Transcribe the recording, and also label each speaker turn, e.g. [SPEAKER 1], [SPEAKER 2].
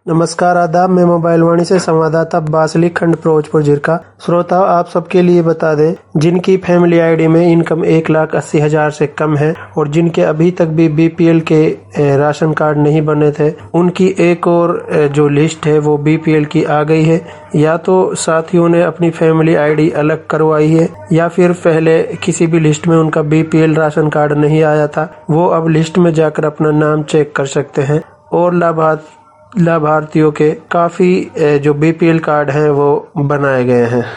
[SPEAKER 1] नमस्कार, आदाब। मैं मोबाइल वाणी से संवाददाता बासली खंड फिरोजपुर जिरका। श्रोताओं, आप सबके लिए बता दें, जिनकी फैमिली आईडी में इनकम 1,80,000 से कम है और जिनके अभी तक भी बीपीएल के राशन कार्ड नहीं बने थे, उनकी एक और जो लिस्ट है वो बीपीएल की आ गई है। या तो साथियों ने अपनी फैमिली आईडी अलग करवाई है या फिर पहले किसी भी लिस्ट में उनका बीपीएल राशन कार्ड नहीं आया था। वो अब लिस्ट में जाकर अपना नाम चेक कर सकते हैं और लाभार्थियों के काफी जो बीपीएल कार्ड हैं वो बनाए गए हैं।